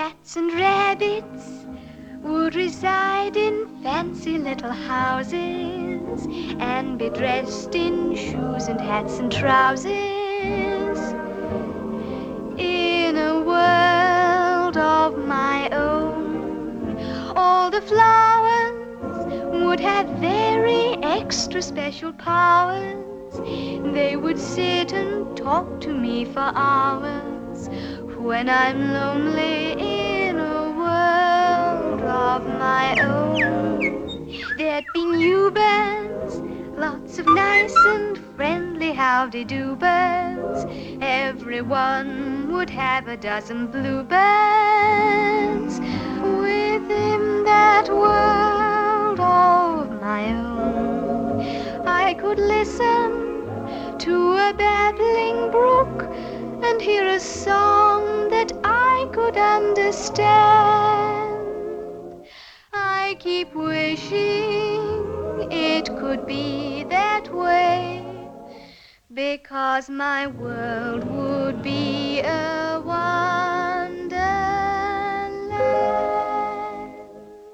cats and rabbits would reside in fancy little houses and be dressed in shoes and hats and trousers. In a world of my own, all the flowers would have very extra special powers. They would sit and talk to me for hours when I'm lonely in a world of my own. There'd be new birds, lots of nice and friendly howdy-do birds. Everyone would have a dozen bluebirds. Within that world of my own, I could listen to a babbling brook and hear a song that I could understand. I keep wishing it could be that way, because my world would be a